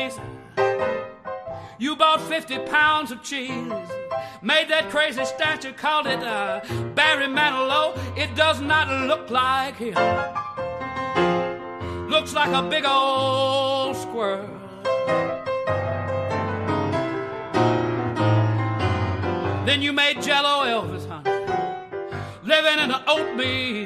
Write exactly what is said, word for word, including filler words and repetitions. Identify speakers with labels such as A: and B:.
A: face. You bought fifty pounds of cheese, made that crazy statue, called it uh, Barry Manilow. It does not look like him. Looks like a big old squirrel. Then you made Jello Elvis, honey, living in an oatmeal